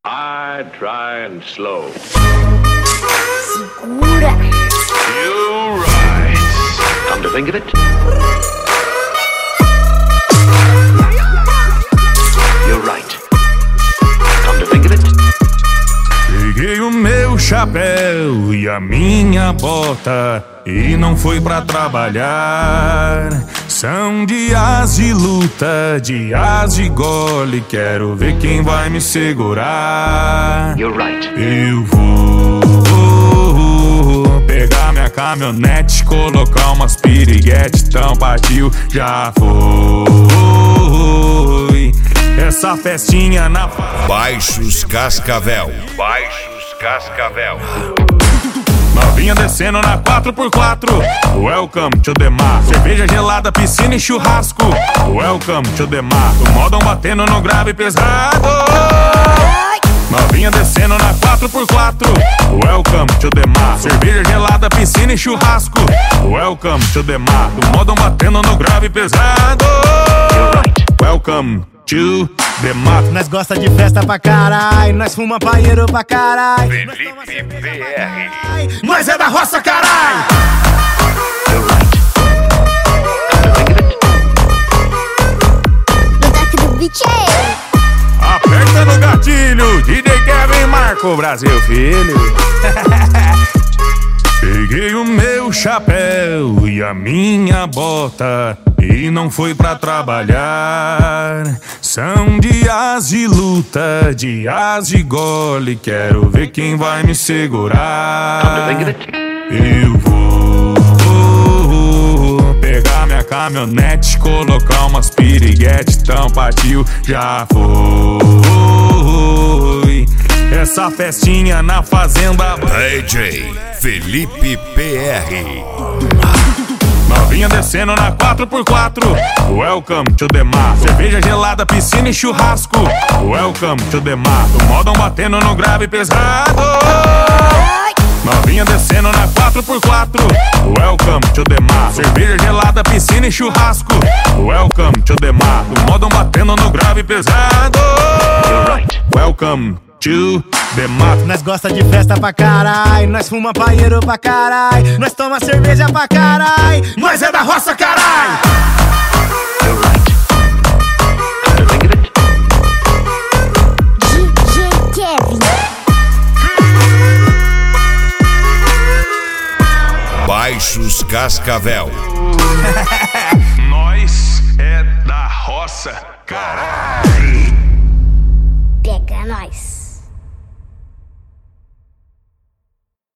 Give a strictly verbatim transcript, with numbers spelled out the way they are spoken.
High, dry and slow. Segura. You right. Come to think of it. You're right. Come to think of it. Peguei o meu chapéu e a minha bota e não fui pra trabalhar. São dias de luta, dias de gole. Quero ver quem vai me segurar. You're right. Eu vou pegar minha caminhonete, colocar umas piriguete, então partiu, já foi. Essa festinha na Baixos Cascavel. Baixos Cascavel. Novinha descendo na quatro por quatro. Welcome to the mar. Cerveja gelada, piscina e churrasco. Welcome to the mar. O modão batendo no grave pesado. Novinha descendo na quatro por quatro. Welcome to the mar. Cerveja gelada, piscina e churrasco. Welcome to the mar. O modão batendo no grave pesado. Welcome to the mar. Nós gosta de festa pra carai, nós fuma paieiro pra carai. Felipe P R. Nós é da roça, carai. No toque do beat é. Aperta no gatilho, D J Kevin Marco, Brasil filho. Peguei o meu chapéu e a minha bota e não fui pra trabalhar. São dias de luta, dias de gole. Quero ver quem vai me segurar. Eu vou pegar minha caminhonete, colocar umas piriguete, então partiu, já foi. Essa festinha na fazenda D J Felipe P R. Novinha descendo na quatro por quatro. Welcome to the mar. Cerveja gelada, piscina e churrasco. Welcome to the mar. O modão batendo no grave pesado. Novinha descendo na quatro por quatro. Welcome to the mar. Cerveja gelada, piscina e churrasco. Welcome to the mar. O modão batendo no grave pesado. Welcome to the mar. Nós gosta de festa pra carai, nós fuma paieiro pra carai, nós toma cerveja pra carai. Nós é da roça, carai. D J Kevin. Baixos Cascavel. Nós é da roça, carai. Pega nós.